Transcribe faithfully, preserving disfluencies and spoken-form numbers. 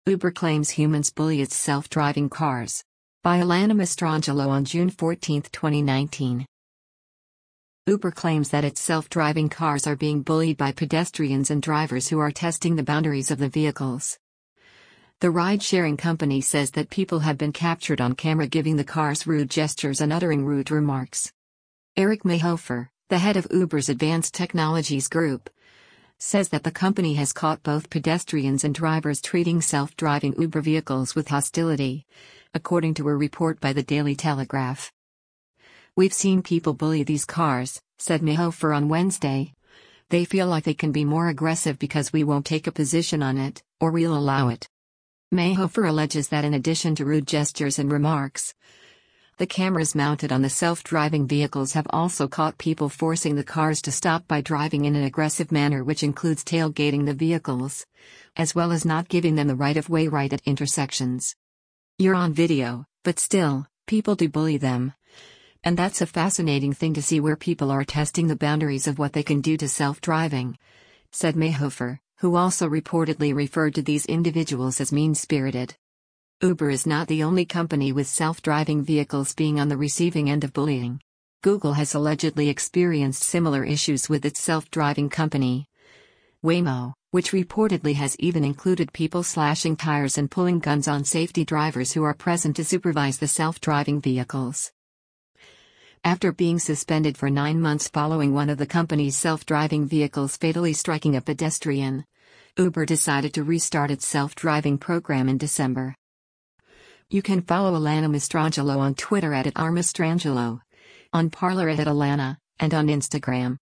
Uber claims humans bully its self-driving cars. By Alana Mastrangelo on June fourteenth, twenty nineteen. Uber claims that its self-driving cars are being bullied by pedestrians and drivers who are testing the boundaries of the vehicles. The ride-sharing company says that people have been captured on camera giving the cars rude gestures and uttering rude remarks. Eric Mayhofer, the head of Uber's Advanced Technologies Group, says that the company has caught both pedestrians and drivers treating self-driving Uber vehicles with hostility, according to a report by the Daily Telegraph. "We've seen people bully these cars," said Mayhofer on Wednesday. "They feel like they can be more aggressive because we won't take a position on it, or we'll allow it." Mayhofer alleges that in addition to rude gestures and remarks, the cameras mounted on the self-driving vehicles have also caught people forcing the cars to stop by driving in an aggressive manner, which includes tailgating the vehicles, as well as not giving them the right-of-way right at intersections. "You're on video, but still, people do bully them. And that's a fascinating thing to see where people are testing the boundaries of what they can do to self-driving," said Mayhofer, who also reportedly referred to these individuals as mean-spirited. Uber is not the only company with self-driving vehicles being on the receiving end of bullying. Google has allegedly experienced similar issues with its self-driving company, Waymo, which reportedly has even included people slashing tires and pulling guns on safety drivers who are present to supervise the self-driving vehicles. After being suspended for nine months following one of the company's self-driving vehicles fatally striking a pedestrian, Uber decided to restart its self-driving program in December. You can follow Alana Mastrangelo on Twitter at, at r mastrangelo, on Parler at, at Alana, and on Instagram.